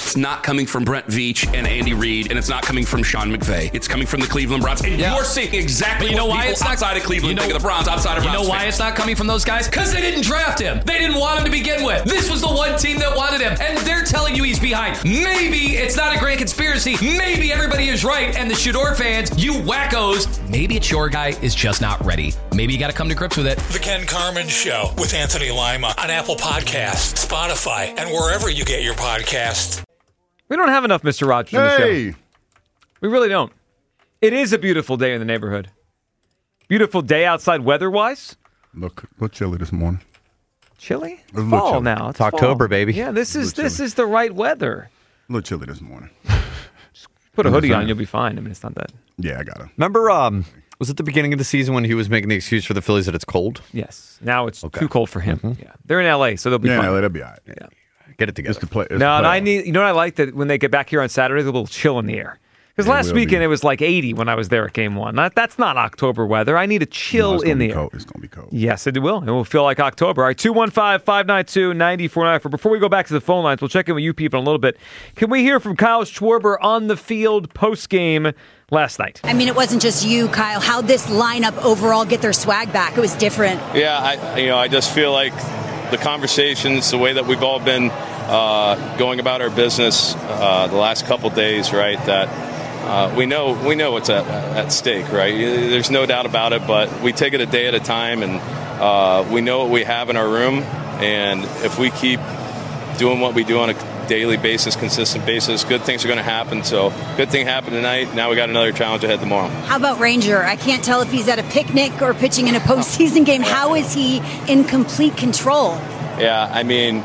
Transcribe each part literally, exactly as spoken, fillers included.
it's not coming from Brent Veach and Andy Reid, and it's not coming from Sean McVay. It's coming from the Cleveland Browns. And yeah. you're seeing exactly but you know what why people it's not, outside of Cleveland you know, think of the Browns, outside of Browns. You know why fans. it's not coming from those guys? Because they didn't draft him. They didn't want him to begin with. This was the one team that wanted him, and they're telling you he's behind. Maybe it's not a grand conspiracy. Maybe everybody is right, and the Shador fans, you wackos, maybe it's your guy is just not ready. Maybe you got to come to grips with it. The Ken Carman Show with Anthony Lima on Apple Podcasts, Spotify, and wherever you get your podcasts. We don't have enough Mister Rogers in the Hey! show. We really don't. It is a beautiful day in the neighborhood. Beautiful day outside weather-wise. Look, a little chilly this morning. Chilly? A little Fall chilly. now. It's It's October, fall. baby. Yeah, this is little this chilly. is the right weather. A little chilly this morning. Put a I'm hoodie saying. on, you'll be fine. I mean, it's not that. Yeah, I got to. Remember, um, was it the beginning of the season when he was making the excuse for the Phillies that it's cold? Yes. Now it's Okay. too cold for him. Mm-hmm. Yeah. They're in L A, so they'll be Yeah, fine. no, that'll be all right. Yeah. Get it together. It's the play. It's No, the and I playoffs. need. You know what I like that when they get back here on Saturday, there's a little chill in the air. Because Yeah, it last will weekend be. it was like eighty when I was there at Game One. That, that's not October weather. I need a chill No, it's in gonna the be air. cold. It's gonna be cold. Yes, it will. It will feel like October. All right, two one five, five nine two, nine four nine four. Before we go back to the phone lines, we'll check in with you people in a little bit. Can we hear from Kyle Schwarber on the field post-game last night? I mean, it wasn't just you, Kyle. How'd this lineup overall get their swag back? It was different. Yeah, I, you know, I just feel like the conversations, the way that we've all been uh, going about our business uh, the last couple days, right, that uh, we know we know what's at, at stake, right? There's no doubt about it, but we take it a day at a time, and uh, we know what we have in our room, and if we keep doing what we do on a daily basis, consistent basis, good things are going to happen. So good thing happened tonight. Now we got another challenge ahead tomorrow. How about Ranger? I can't tell if he's at a picnic or pitching in a postseason game. How is he in complete control? Yeah, I mean,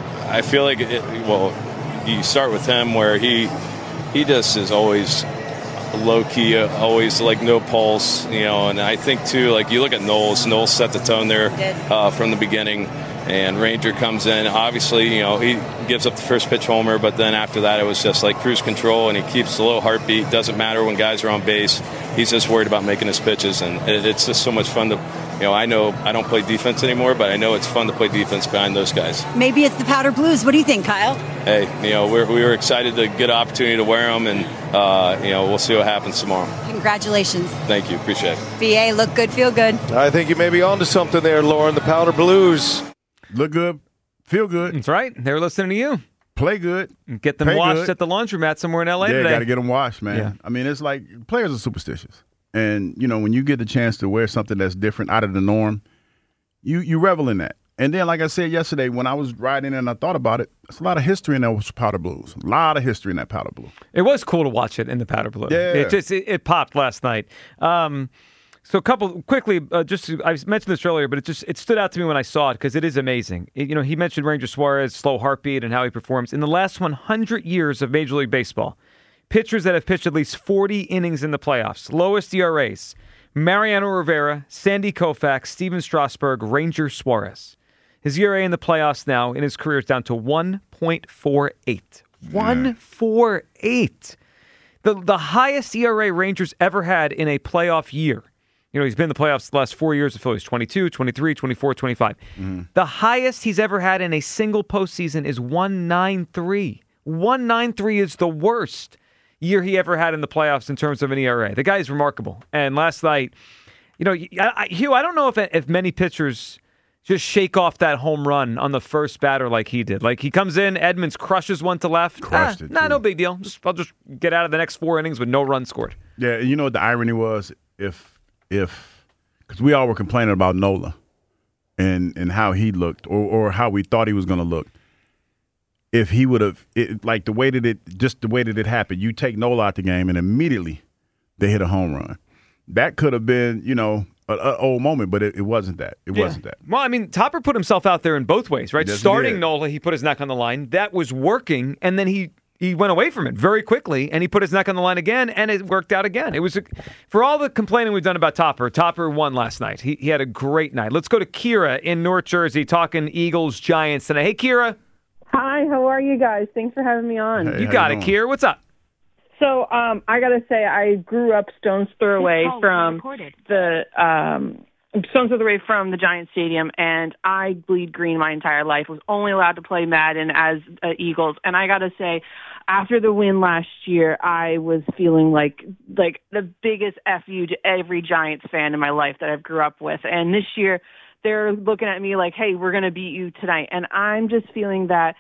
I feel like, it, well, you start with him where he he just is always low-key, uh, always like no pulse, you know, and I think too, like you look at Knowles, Knowles set the tone there uh, from the beginning, and Ranger comes in, obviously, you know, he gives up the first pitch homer, but then after that it was just like cruise control, and he keeps a low heartbeat, doesn't matter when guys are on base, he's just worried about making his pitches, and it, it's just so much fun to, you know, I know I don't play defense anymore, but I know it's fun to play defense behind those guys. Maybe it's the Powder Blues. What do you think, Kyle? Hey, you know, we're, we were excited to get an opportunity to wear them, and, uh, you know, we'll see what happens tomorrow. Congratulations. Thank you. Appreciate it. B A, look good, feel good. I think you may be onto something there, Lauren. The Powder Blues. Look good, feel good, That's right. They were listening to you. play good. Get them Pay washed good. at the laundromat somewhere in L A Yeah, today. got to get them washed, man. Yeah. I mean, it's like players are superstitious, and you know when you get the chance to wear something that's different, out of the norm, you you revel in that. And then, like I said yesterday, when I was riding and I thought about it, there's a lot of history in that Powder Blues. A lot of history in that Powder Blue. It was cool to watch it in the Powder Blue. Yeah. It just it, it popped last night. Um, so a couple quickly, uh, just to, I mentioned this earlier, but it just it stood out to me when I saw it because it is amazing. It, you know, he mentioned Ranger Suarez, slow heartbeat, and how he performs in the last one hundred years of Major League Baseball. Pitchers that have pitched at least forty innings in the playoffs, lowest E R As: Mariano Rivera, Sandy Koufax, Steven Strasburg, Ranger Suarez. His E R A in the playoffs now in his career is down to one point four eight. one point four eight. The the highest E R A Rangers ever had in a playoff year. You know, he's been in the playoffs the last four years of Phillies, twenty-two, twenty-three, twenty-four, twenty-five. Mm-hmm. The highest he's ever had in a single postseason is one ninety-three. one ninety-three is the worst year he ever had in the playoffs in terms of an E R A. The guy is remarkable. And last night, you know, I, I, Hugh, I don't know if if many pitchers just shake off that home run on the first batter like he did. Like, he comes in, Edmonds crushes one to left. Crushed ah, it, Nah, too. no big deal. Just, I'll just get out of the next four innings with no runs scored. Yeah, and you know what the irony was? If, if, because we all were complaining about Nola and, and how he looked or, or how we thought he was going to look. If he would have, it, like the way that it, just the way that it happened, you take Nola out the game and immediately they hit a home run. That could have been, you know, an old moment, but it, it wasn't that. It Yeah. wasn't that. Well, I mean, Topper put himself out there in both ways, right? Yes, he Starting did. Nola, he put his neck on the line. That was working, and then he he went away from it very quickly, and he put his neck on the line again, and it worked out again. It was a, for all the complaining we've done about Topper. Topper won last night. He he had a great night. Let's go to Kira in North Jersey, talking Eagles Giants tonight. Hey, Kira. Hi, how are you guys? Thanks for having me on. Hey, You how got you it, doing? Kira. What's up? So um, I got to say, I grew up stone's throw away from the um, I'm Stones of the Ray from the Giant Stadium, and I bleed green my entire life. Was only allowed to play Madden as uh, Eagles, and I got to say, after the win last year, I was feeling like like the biggest F you to every Giants fan in my life that I've grew up with. And this year, they're looking at me like, hey, we're going to beat you tonight. And I'm just feeling that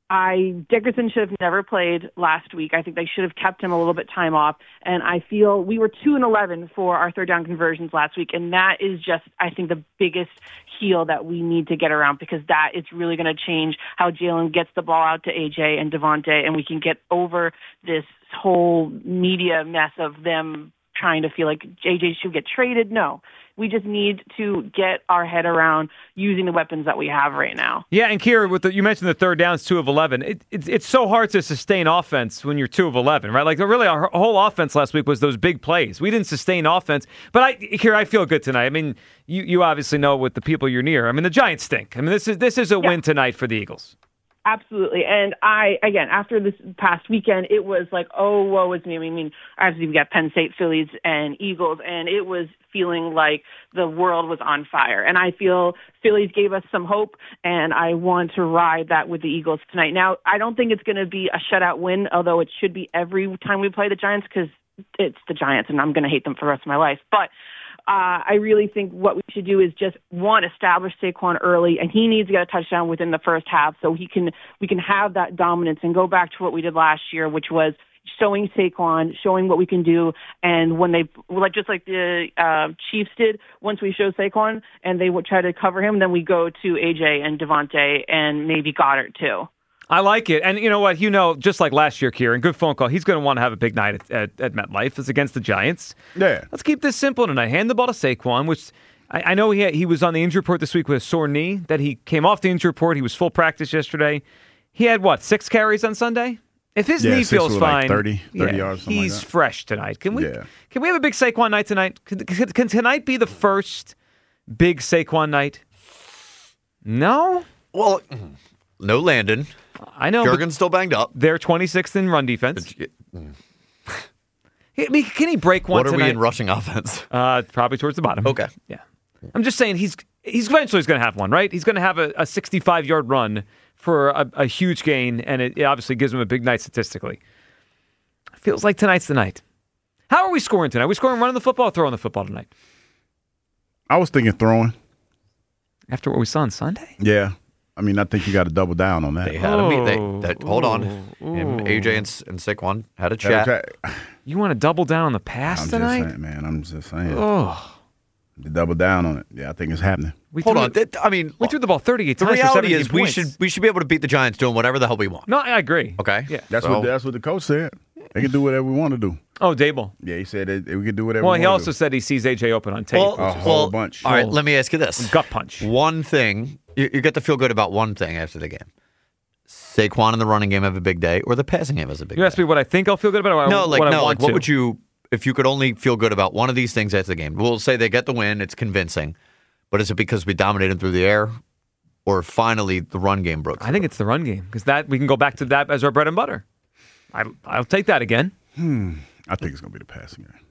I Dickerson should have never played last week. I think they should have kept him a little bit time off. And I feel we were two and eleven for our third down conversions last week. And that is just, I think, the biggest heel that we need to get around, because that is really going to change how Jalen gets the ball out to A J and Devontae, and we can get over this whole media mess of them trying to feel like A J should get traded. No. We just need to get our head around using the weapons that we have right now. Yeah, and Kira, with the, you mentioned the third downs, two of eleven. It, it, it's so hard to sustain offense when you're two of eleven, right? Like, really, our whole offense last week was those big plays. We didn't sustain offense. But, I, Kira, I feel good tonight. I mean, you, you obviously know with the people you're near. I mean, the Giants stink. I mean, this is this is a yeah. win tonight for the Eagles. Absolutely. And I, again, after this past weekend, it was like, oh, woe is me. I mean, obviously we got Penn State, Phillies, and Eagles, and it was feeling like the world was on fire. And I feel Phillies gave us some hope, and I want to ride that with the Eagles tonight. Now, I don't think it's going to be a shutout win, although it should be every time we play the Giants, because it's the Giants, and I'm going to hate them for the rest of my life. But Uh, I really think what we should do is just, one, establish Saquon early, and he needs to get a touchdown within the first half so he can we can have that dominance and go back to what we did last year, which was showing Saquon, showing what we can do. And when they, like just like the uh, Chiefs did, once we show Saquon and they would try to cover him, then we go to A J and Devontae and maybe Goddard too. I like it. And you know what? You know, just like last year, Kieran, good phone call. He's going to want to have a big night at, at, at MetLife. It's against the Giants. Yeah. Let's keep this simple tonight. Hand the ball to Saquon, which I, I know he had, he was on the injury report this week with a sore knee, that he came off the injury report. He was full practice yesterday. He had, what, six carries on Sunday? If his yeah, knee feels fine, like thirty, thirty yeah, yards, he's like that. fresh tonight. Can we yeah. Can we have a big Saquon night tonight? Can, can, can tonight be the first big Saquon night? No? Well, no Landon. I know. Jurgen's still banged up. They're twenty-sixth in run defense. I mean, can he break one What are tonight? we in rushing offense? Uh, probably towards the bottom. Okay. Yeah. I'm just saying he's he's eventually going to have one, right? He's going to have a, a sixty-five-yard run for a, a huge gain, and it, it obviously gives him a big night statistically. Feels like tonight's the night. How are we scoring tonight? Are we scoring running the football or throwing the football tonight? I was thinking throwing. After what we saw on Sunday? Yeah. I mean, I think you got to double down on that. They had a meet. They, that, hold on. Him, A J and, and Saquon had a chat. Had a chat. You want to double down on the pass I'm tonight? just saying, man. I'm just saying. Oh. To double down on it. Yeah, I think it's happening. We Hold threw, on. That, I mean, we threw the ball thirty-eight the times. The reality is we points. should we should be able to beat the Giants doing whatever the hell we want. No, I agree. Okay. Yeah. That's so, what that's what the coach said. They can do whatever we want to do. Oh, Dable. Yeah, he said that we can do whatever Well, we he want also to do. said he sees A J open on tape. Well, A whole well, bunch. All right, let me ask you this. Gut punch. One thing, you, you get to feel good about one thing after the game. Saquon in the running game have a big day, or the passing game has a big You day? asked me what I think I'll feel good about, or No, like, what I no, want like, what to. would you, if you could only feel good about one of these things after the game? We'll say they get the win, it's convincing, but is it because we dominated through the air, or finally the run game broke through? I think it's the run game, because that we can go back to that as our bread and butter. I, I'll take that again. Hmm. I think it's going to be the passing game.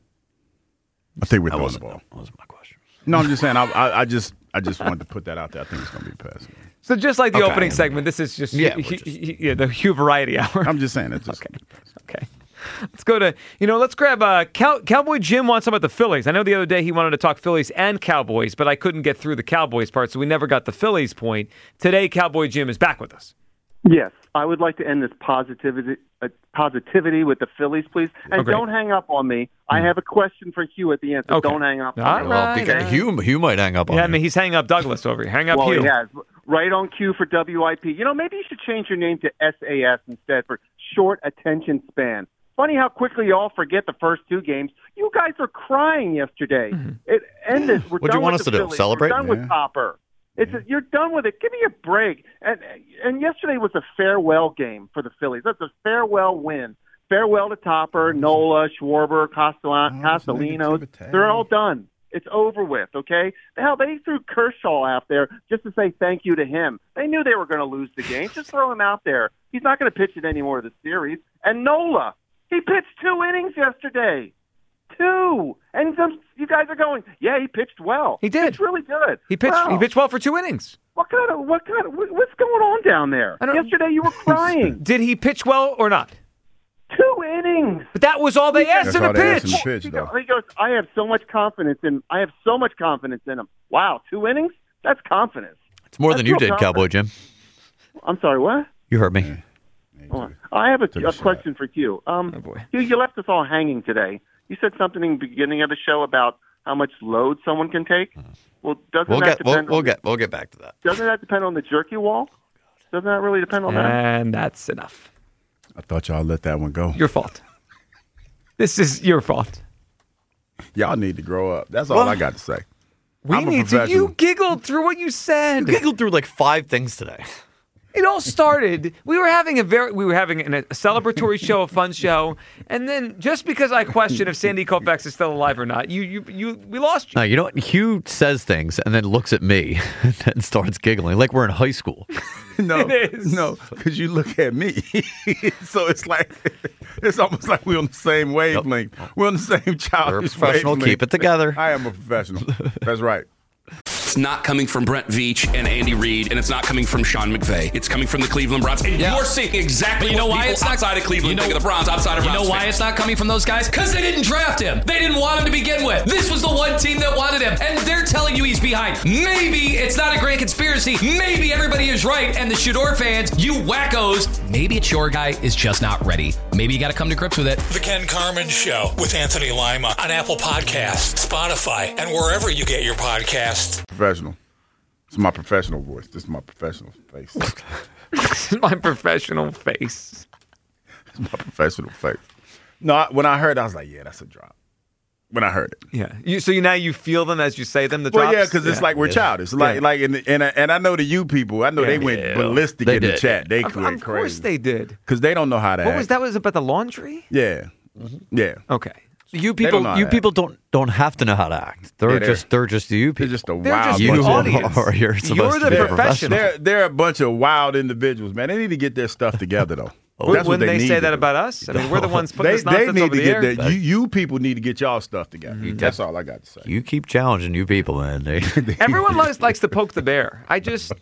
I think we're That throwing the wasn't, ball. that wasn't my question. No, I'm just saying. I, I, I just, I just wanted to put that out there. I think it's going to be the passing game. So just like the Okay. opening segment, this is just, Yeah, hu- we're hu- hu- yeah, the Hugh Variety Hour. I'm just saying it's just Okay. Okay. Let's go to, you know, let's grab uh, Cow- Cowboy Jim wants something about the Phillies. I know the other day he wanted to talk Phillies and Cowboys, but I couldn't get through the Cowboys part, so we never got the Phillies point. Today, Cowboy Jim is back with us. Yes, I would like to end this positivity uh, positivity with the Phillies, please. And Okay. don't hang up on me. I have a question for Hugh at the end, so Okay. don't hang up on All me. right. Well, because Hugh, Hugh might hang up on Yeah, I you. mean, he's hanging up Douglas over here. Hang up Well, Hugh. he has. Right on cue for W I P. You know, maybe you should change your name to S A S instead for short attention span. Funny how quickly you all forget the first two games. You guys were crying yesterday. Mm-hmm. It ended. We're What'd you done want with us the to do? Phillies. Celebrate? We're done with Yeah. Topper. It's a, you're done with it. Give me a break. And and yesterday was a farewell game for the Phillies. That's a farewell win. Farewell to Topper, Nola, Schwarber, Castellan- Oh, it's Castellanos. negativity. They're all done. It's over with, okay? Hell, they threw Kershaw out there just to say thank you to him. They knew they were going to lose the game. Just throw him out there. He's not going to pitch it any more of the series. And Nola, he pitched two innings yesterday. Two. And some, you guys are going, yeah, he pitched well. He did. It's really good. He pitched. Wow. He pitched well for two innings. What kind of what kind of what's going on down there? Yesterday you were crying. Did he pitch well or not? Two innings. But that was all they asked him to pitch. He goes, he goes, I have so much confidence in. I have so much confidence in him. Wow, two innings? That's confidence. It's more That's than you real did, confidence. Cowboy Jim. I'm sorry. What? You heard me. Oh, I have a, a question for Q. Um, oh boy. Q, you left us all hanging today. You said something in the beginning of the show about how much load someone can take. Well, doesn't We'll that get we'll, depend? we'll on, get we'll get back to that. Doesn't that depend on the jerky wall? Doesn't that really depend on that? And that's enough. I thought y'all let that one go. Your fault. This is your fault. Y'all need to grow up. That's all Well, I got to say. We I'm a need to. professional. You giggled through what you said. You giggled through like five things today. It all started. We were having a very, we were having an, a celebratory show, a fun show, and then just because I question if Sandy Koufax is still alive or not, you, you, you, we lost you. No, you know what? Hugh says things and then looks at me and then starts giggling like we're in high school. No, It is. no, because you look at me. So it's like, it's almost like we're on the same wavelength. We're on the same childish professional. wavelength. Keep it together. I am a professional. That's right. It's not coming from Brent Veach and Andy Reid, and it's not coming from Sean McVay. It's coming from the Cleveland Browns. And Yeah. you're seeing exactly But you know what why people it's not- outside of Cleveland you know- think of the Browns, outside of You Browns know why fans. it's not coming from those guys? Because they didn't draft him. They didn't want him to begin with. This was the one team that wanted him, and they're telling you he's behind. Maybe it's not a grand conspiracy. Maybe everybody is right, and the Shador fans, you wackos, maybe it's your guy is just not ready. Maybe you got to come to grips with it. The Ken Carmen Show with Anthony Lima on Apple Podcasts, Spotify, and wherever you get your podcasts. Professional. It's my professional voice. This is my professional face. This is my professional face. It's my professional face. No, I, when I heard it, I was like, yeah, that's a drop. When I heard it. Yeah. You, so you now you feel them as you say them, the Well, drops? yeah, because it's like we're Yeah. childish. Like, Yeah. like, and and I, and I know the you people. I know they went Yeah. ballistic They in the did. chat. They Of, went of course crazy they did. because they don't know how to What act. was that? Was about the laundry? Yeah, yeah. Okay. You They don't people, know how you to people don't don't have to know how to act. They're Yeah, they're- just they're just you They're people. just a They're wild just you bunch the of- audience. are you're supposed the to be a professional. They're they're a bunch of wild individuals, man. They need to get their stuff together, though. When That's what they, they need say to that do. about us? I mean, we're the ones putting They this they nonsense need over to the get air. their you you people need to get y'all stuff together. Mm-hmm. That's all I got to say. You keep challenging you people, man. They, Everyone likes, likes to poke the bear. I just...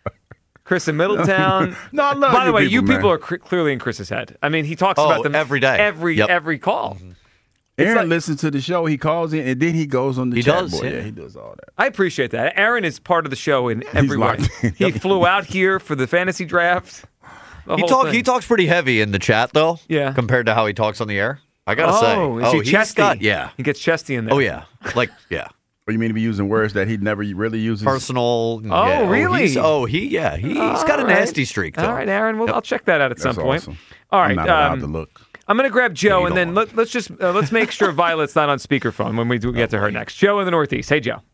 Chris in Middletown. No, I love By the you way, people, you man. people are cr- clearly in Chris's head. I mean, he talks Oh, about them every day. every Yep. every call. Aaron like- listens to the show. He calls in, and then he goes on the He chat does, board. yeah. Yeah, he does all that. I appreciate that. Aaron is part of the show in every way. locked in. He flew out here for the fantasy draft. The he whole talk thing. he talks pretty heavy in the chat though. Yeah. Compared to how he talks on the air. I gotta oh, say. is he he's chesty? got- yeah. He gets chesty in there. Oh yeah. Like yeah. Or you mean to be using words that he never really uses? Personal. Oh, yeah. really? he's- Oh, he yeah. He, he's got a All right. nasty streak. To All him. right, Aaron. Well, Yep. I'll check that out at That's some point. awesome. All right. I'm not allowed um, to look. I'm going to grab Joe, you and don't then let, let's just uh, let's make sure Violet's not on speakerphone when we do get to her next. Joe in the Northeast. Hey, Joe.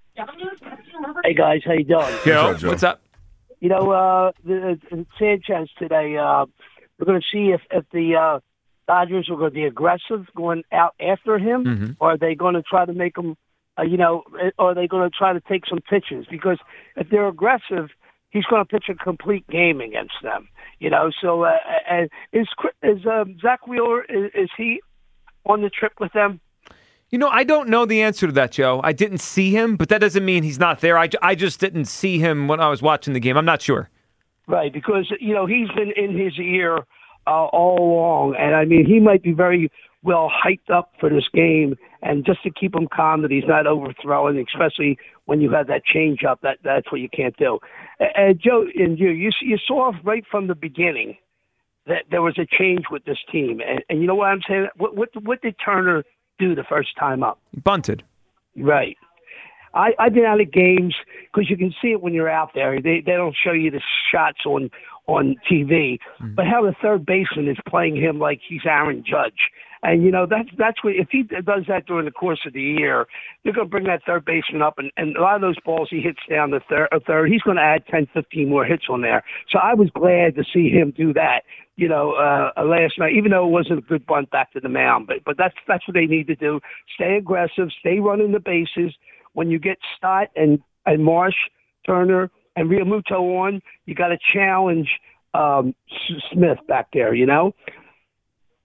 Hey guys, how you doing? Joe, up, Joe? what's up? You know, uh, the, the Sanchez today. Uh, we're going to see if if the uh, Dodgers are going to be aggressive going out after him, Mm-hmm. or are they going to try to make him, uh, you know, or are they going to try to take some pitches? Because if they're aggressive, he's going to pitch a complete game against them. You know, so uh, and is is um, Zach Wheeler is, is he on the trip with them? You know, I don't know the answer to that, Joe. I didn't see him, but that doesn't mean he's not there. I, I just didn't see him when I was watching the game. I'm not sure. Right, because, you know, he's been in his ear uh, all along, and, I mean, he might be very well hyped up for this game, and just to keep him calm that he's not overthrowing, especially when you have that change-up, that, that's what you can't do. And, and Joe, and you, you, you saw right from the beginning that there was a change with this team, and, and you know what I'm saying? What, what, what did Turner do the first time up? Bunted. Right. I, I've been out of games because you can see it when you're out there. They they don't show you the shots on on T V, Mm-hmm. but how the third baseman is playing him like he's Aaron Judge. And, you know, that's that's what, if he does that during the course of the year, they're going to bring that third baseman up, and, and a lot of those balls he hits down the third, uh, third, he's going to add ten, fifteen more hits on there. So I was glad to see him do that, you know, uh, last night, even though it wasn't a good bunt back to the mound. But but that's that's what they need to do. Stay aggressive, stay running the bases. When you get Stott and, and Marsh, Turner, and Realmuto on, you got to challenge um, S- Smith back there, you know?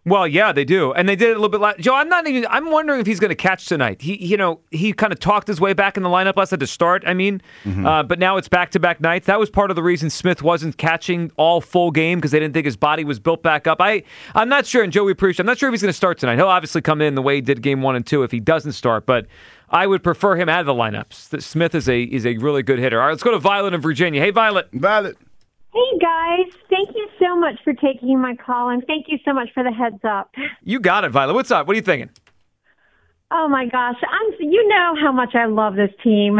Well, yeah, they do, and they did it a little bit. Last, Joe, I'm not even. I'm wondering if he's going to catch tonight. He, you know, he kind of talked his way back in the lineup last night to start. I mean, mm-hmm. uh, but now it's back-to-back nights. That was part of the reason Smith wasn't catching all full game because they didn't think his body was built back up. I, I'm not sure, and Joe, we appreciate. I'm not sure if he's going to start tonight. He'll obviously come in the way he did game one and two if he doesn't start, but I would prefer him out of the lineups. Smith is a is a really good hitter. All right, let's go to Violet in Virginia. Hey, Violet. Violet. Hey, guys. Thank you so much for taking my call, and thank you so much for the heads up. You got it, Violet. What's up? What are you thinking? Oh, my gosh. I'm. You know how much I love this team.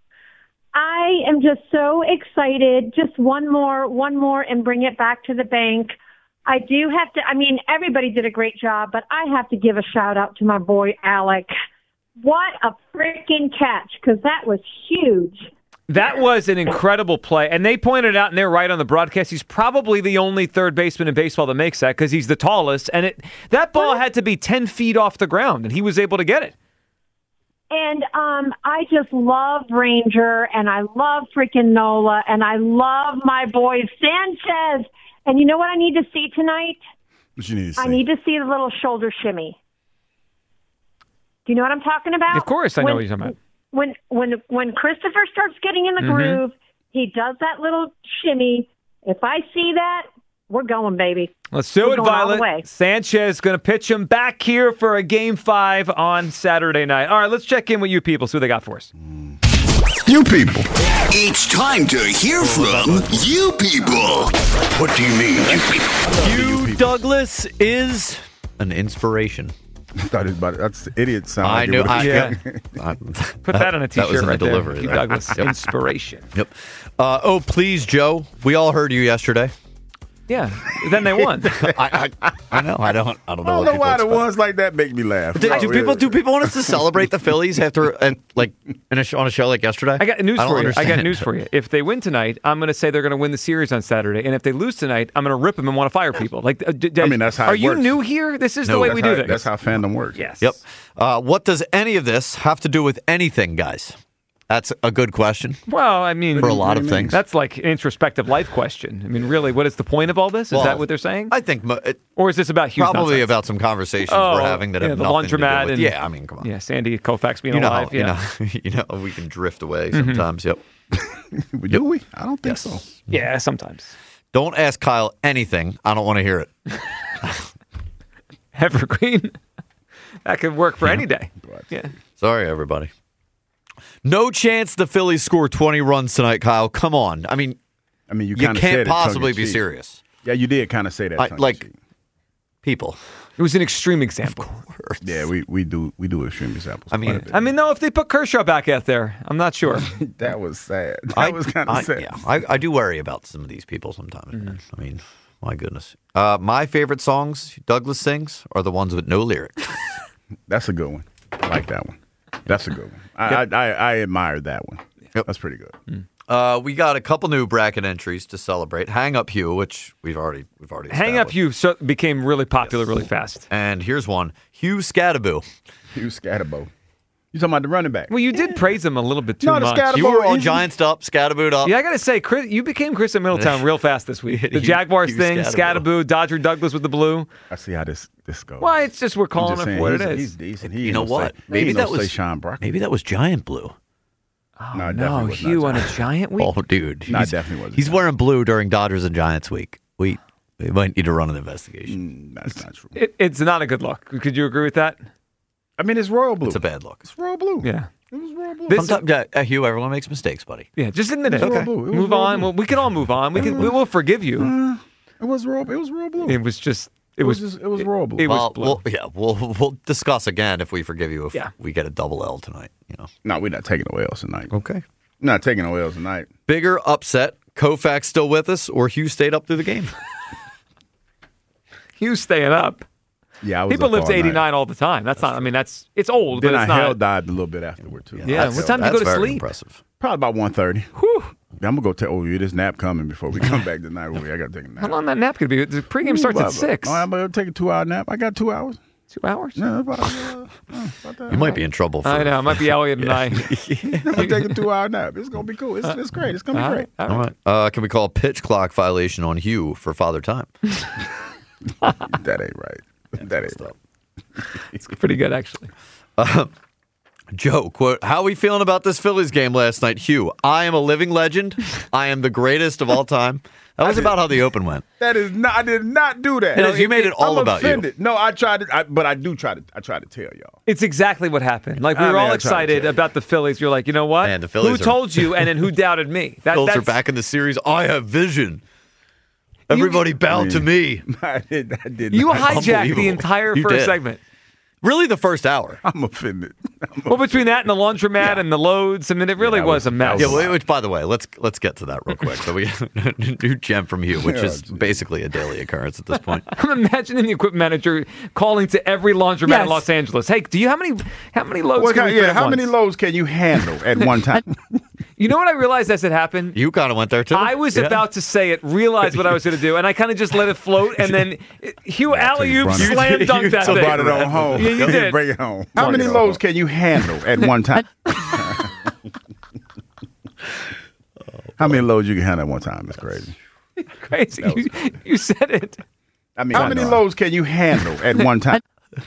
I am just so excited. Just one more, one more, and bring it back to the bank. I do have to, I mean, everybody did a great job, but I have to give a shout-out to my boy, Alec. What a freaking catch, because that was huge. That was an incredible play, and they pointed out, and they're right on the broadcast, he's probably the only third baseman in baseball that makes that because he's the tallest, and it that ball had to be ten feet off the ground, and he was able to get it. And um, I just love Ranger, and I love freaking Nola, and I love my boy Sanchez. And you know what I need to see tonight? What you need to see? I need to see the little shoulder shimmy. Do you know what I'm talking about? Of course I know when, what you're talking about. When when when Christopher starts getting in the Mm-hmm. groove, he does that little shimmy. If I see that, we're going, baby. Let's do we're it, going all the Violet. way. Sanchez going to pitch him back here for a game five on Saturday night. All right, let's check in with you people, see what they got for us. You people. It's time to hear from you people. What do you mean, you people? Hugh Douglas is an inspiration. I thought it was about that's the idiot sound. I like knew. it I, was. yeah. I, Put that on a T-shirt That was in right the delivery. there. Hugh There. Douglas, Yep. inspiration. Yep. Uh, oh, please, Joe. We all heard you yesterday. Yeah. Then they won. I, I, I know. I don't. I don't know. I don't what know people why the expect. ones like that make me laugh. Do, Oh, do really? people do people want us to celebrate the Phillies after and like in a show, on a show like yesterday? I got news I don't for you. understand. I got news for you. If they win tonight, I'm going to say they're going to win the series on Saturday, and if they lose tonight, I'm going to rip them and want to fire people. Like, uh, d- d- I mean, that's how Are it you works. new here? This is No, the way that's we how, do things. That's how fandom works. Yes. Yep. Uh, what does any of this have to do with anything, guys? That's a good question. Well, I mean, For a lot of things. That's like an introspective life question. I mean, really, what is the point of all this? Is Well, that what they're saying? I think mo- it, Or is this about Hughes probably nonsense? about some conversations Oh, we're having that yeah, have the nothing to do laundromat with. and- Yeah, I mean, come on. Yeah, Sandy Koufax being You know, alive. you yeah. know, you know, we can drift away sometimes. Yep. Do we? I don't think Yes. so. Yeah, sometimes. Don't ask Kyle anything. I don't want to hear it. Evergreen. That could work for any day. Yeah. Sorry, everybody. No chance the Phillies score twenty runs tonight, Kyle. Come on. I mean, I mean, you, you kinda can't said it possibly be tongue-in-cheek. serious. Yeah, you did kind of say that. I, tongue in like cheek. people. It was an extreme example. Yeah, we, we do we do extreme examples. I mean- quite a bit. I mean, no, if they put Kershaw back out there, I'm not sure. that was sad. That I was kind I- of sad. Yeah, I, I do worry about some of these people sometimes. Mm-hmm. man. I mean, my goodness. Uh, my favorite songs Douglas sings are the ones with no lyrics. That's a good one. I like that one. That's a good one. I I, I, I admired that one. Yep. That's pretty good. Uh, we got a couple new bracket entries to celebrate. Hang Up Hugh, which we've already we've already Hang Up established. Hugh so, became really popular really fast. And here's one: Hugh Scattaboo. Hugh Scatterbo. You talking about the running back? Well, you did praise him a little bit too No, the much. Scatterbo- You were all he's- Giants up, Scattabooed up. Yeah, I got to say, Chris, you became Chris in Middletown real fast this week. The Jaguars Hugh thing, Scattaboo. Scattaboo, Dodger Douglas with the blue. I see how this this goes. Why? It's just we're I'm calling just it saying, for what it he's, is. He's decent. He You ain't know no what? Say, Maybe ain't that no was Sean Brock. maybe that was Giant Blue. Oh, No, it no, definitely was not Hugh on a Giant. giant week? Oh, dude, No, it he's, definitely wasn't he's Giant. wearing blue during Dodgers and Giants week. We we might need to run an investigation. Mm, that's not true. It, it's not a good look. Could you agree with that? I mean, it's royal blue. It's a bad look. It's royal blue. Yeah. It was royal blue. This- Sometimes, yeah, uh, Hugh, everyone makes mistakes, buddy. Yeah, just admit it. was Okay. royal blue. It was Move royal on. blue. Well, we can all move on. We can. We will forgive you. Uh, it was royal. It was royal blue. It was just. It, It was was. just- it was royal blue. It was Well, blue. we'll, yeah, we'll we'll discuss again if we forgive you if Yeah. we get a double L tonight. You know. No, we're not taking no L's tonight. Okay. Not taking no L's tonight. Bigger upset: Koufax still with us, or Hugh stayed up through the game? Hugh staying up. Yeah, I was People up live all to night. eighty-nine all the time. That's, not. I mean, that's. It's old, Then but I it's hell not. dived a little bit afterward too. Yeah. That's- What time do you that's go to very sleep? Impressive. Probably about one thirty. Whew. I'm gonna go take. Oh, you this nap coming before we come back tonight. I gotta take a nap. How long that nap could be? The pregame starts at six. Oh, I'm gonna take a two hour nap. I got two hours. Two hours? Yeah, about, uh, uh, about that. You might be in trouble. For, I know. It might be Elliot and I. I'm gonna take a two hour nap. It's gonna be cool. It's, it's great. It's gonna be All great. right. All All right. right. Uh, can we call a pitch clock violation on Hugh for Father Time? That ain't right. That ain't right. It's pretty good, actually. Uh, Joe, quote, how are we feeling about this Phillies game last night? Hugh, I am a living legend. I am the greatest of all time. That was about how the Open went. That is not. I did not do that. It is, you made it all I'm about offended. you. No, I tried to, I, but I do try to. I try to tell y'all. It's exactly what happened. Like we I were mean, all I tried to excited tell you. about the Phillies. You're like, you know what? Man, the Phillies Who are- told you? And then who doubted me? That, Phillies are that's- back in the series. I have vision. Everybody bow to me. I did. I did. You not. hijacked the Unbelievable. entire You first did. segment. Really, the first hour. I'm offended. I'm Well, between that and the laundromat and the loads, I mean, it really that was, was- a mess. Yeah, well, which, by the way, let's let's get to that real quick. So we new gem from Hugh, which Yeah, is geez. basically a daily occurrence at this point. I'm imagining the equipment manager calling to every laundromat Yes. in Los Angeles. Hey, do you how many how many loads? What can kind- we fit yeah, at how once? many loads can you handle at one time? You know what I realized as it happened? You kind of went there too. I was Yeah. about to say it, realized what I was going to do, and I kind of just let it float, and then Hugh alley oop Brother. slam dunked You that took thing. Brought it on home. Yeah, you did. Bring it home. How Brought many it on loads home. can you handle at one time? How many loads you can handle at one time? It's crazy. Crazy. You, you said it. I mean, how many loads can you handle at one time?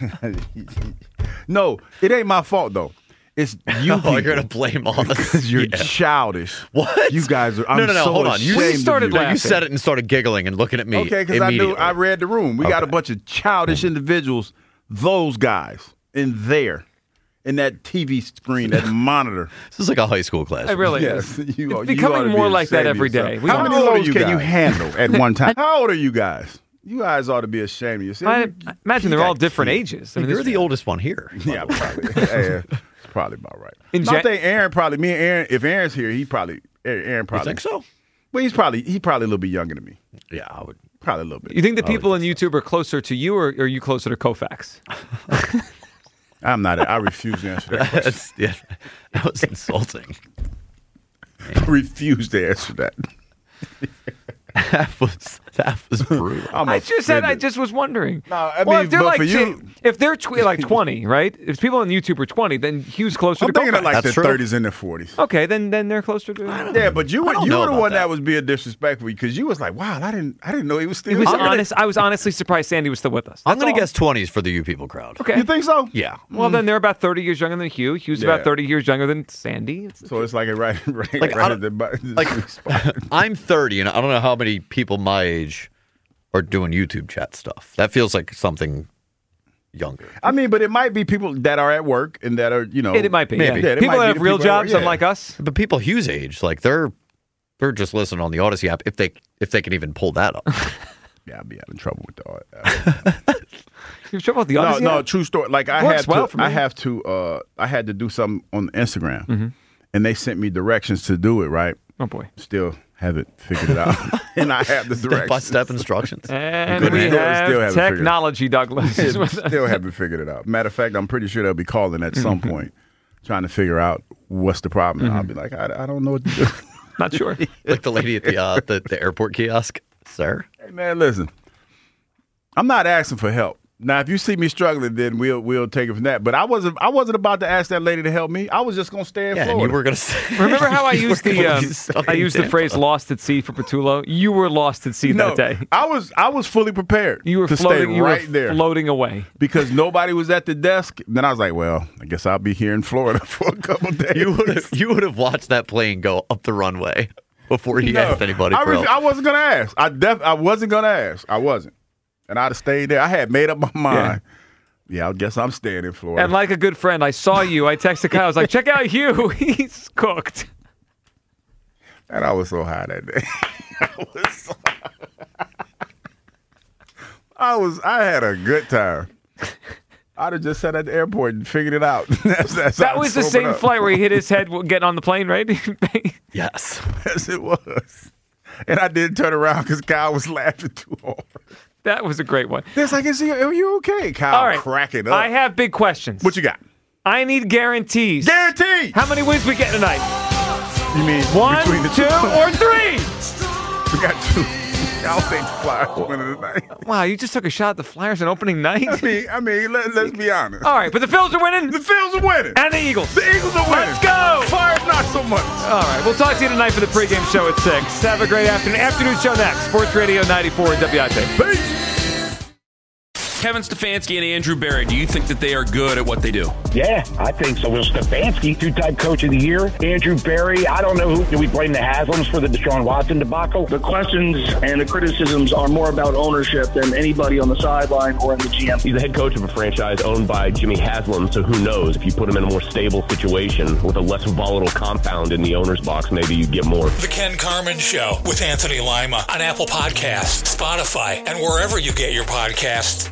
No, it ain't my fault though. It's you. Oh, people. you're gonna blame all this. Because you're Yeah. childish. What? You guys are. I'm no, no, no. so hold on. You ashamed of started you. No, you said it and started giggling and looking at me. Okay, because I knew immediately. I read the room. We got a Okay. bunch of childish individuals. Those guys in there, in that T V screen, that monitor. This is like a high school class. It really Yes, is. you are- It's you becoming ought to be more like that ashamed of every yourself. day. We How are. many How old are loads you can you guys? handle at one time? How old are you guys? You guys ought to be ashamed of yourself. I You- I imagine you they're all got different kids. ages. I Hey, mean, you're this- the oldest one here. Yeah, probably. Yeah, it's probably about right. In No, I Jan- think Aaron probably. Me and Aaron. If Aaron's here, he probably. Aaron probably. think so? Well, he's probably. He probably a little bit younger than me. Yeah, I would. Probably a little bit. You think the people on YouTube are closer to you, or are you closer to Koufax? I'm not. I refuse to answer that question. That's, yeah, that was insulting. I refuse to answer that. That was that was brutal. I'm I just said I offended. just was wondering. No, I well, mean, if they're but like for you- chi- if they're tw- like twenty, right? If people on YouTube are twenty, then Hugh's closer I'm to thinking Koufax. of like That's the true. thirties and the forties. Okay, then then they're closer to. Yeah, but you were don't you know were the about one that. that. was being disrespectful because you was like, wow, I didn't I didn't know he was still. He was here. honest. I was honestly surprised Sandy was still with us. I'm That's going to all. guess twenties for the You People crowd. Okay. You think so? Yeah. Well, then they're about thirty years younger than Hugh. Hugh's Yeah. about thirty years younger than Sandy. It's, So it's like a right, right, Like, I right don't- at the, bu- Like, the spot. I'm thirty, and I don't know how many people my age are doing YouTube chat stuff. That feels like something younger. I mean, but it might be people that are at work and that are, you know, it, it might be. Maybe. Yeah. Yeah, it People might that be have the real people that are- jobs, yeah. unlike us. But people Hugh's age, like they're they're just listening on the Odyssey app if they if they can even pull that up. Yeah, I'd be having trouble with all that. You have trouble with the no, Odyssey no, app? true story. Like I Works had well to, for me. I have to, uh, I had to do something on Instagram, Mm-hmm. and they sent me directions to do it. Right? Oh boy. Still haven't figured it out, and I have the Step by directions. step instructions. And Good we man. Still- have still haven't figured it. technology, Douglas. is with us. Still haven't figured it out. Matter of fact, I'm pretty sure they'll be calling at some point, trying to figure out what's the problem. And I'll be like, I, I don't know what to do. Not sure. Like the lady at the uh, the, the airport kiosk, sir. Hey man, listen. I'm not asking for help. Now, if you see me struggling, then we'll we'll take it from that. But I wasn't I wasn't about to ask that lady to help me. I was just gonna stay in Yeah, and Florida. you were gonna say. Remember how I You used were the gonna um, be stuck I in used the Tampa. phrase "lost at sea" for Patullo? You were lost at sea no, that day. I was I was fully prepared. You were to floating. stay you right were there floating away. because nobody was at the desk. Then I was like, well, I guess I'll be here in Florida for a couple days. You would have you would have watched that plane go up the runway before he No, asked anybody I, for ref- help. I wasn't gonna ask. I def- I wasn't gonna ask. I wasn't, and I'd have stayed there. I had made up my mind. Yeah, I guess I'm staying in Florida. And like a good friend, I saw you. I texted Kyle. I was like, "Check out Hugh. He's cooked." And I was so high that day. I was so I was I had a good time. I'd have just sat at the airport and figured it out. that's, that's how That I was the sobered same up. flight where he hit his head getting on the plane, right? Yes. Yes, it was. And I didn't turn around because Kyle was laughing too hard. That was a great one. It's like, is he, are you okay? Kyle All right. cracking up. I have big questions. What you got? I need guarantees. Guarantee! How many wins we get tonight? You mean One, between the two, or three? We got two. I don't think the Flyers winning tonight. Wow, you just took a shot at the Flyers on opening night. I mean, I mean, let, let's be honest. All right, but the Phils are winning. The Phils are winning. And the Eagles. The Eagles are winning. Let's go. Flyers not so much. All right, we'll talk to you tonight for the pregame show at six. Have a great afternoon. Afternoon show next. Sports Radio ninety-four W I P. Peace. Kevin Stefanski and Andrew Berry, do you think that they are good at what they do? Yeah, I think so. Will Stefanski, two-time coach of the year. Andrew Berry, I don't know who. Do we blame the Haslams for the Deshaun Watson debacle? The questions and the criticisms are more about ownership than anybody on the sideline or in the G M. He's the head coach of a franchise owned by Jimmy Haslam, so who knows? If you put him in a more stable situation with a less volatile compound in the owner's box, maybe you get more. The Ken Carman Show with Anthony Lima on Apple Podcasts, Spotify, and wherever you get your podcasts.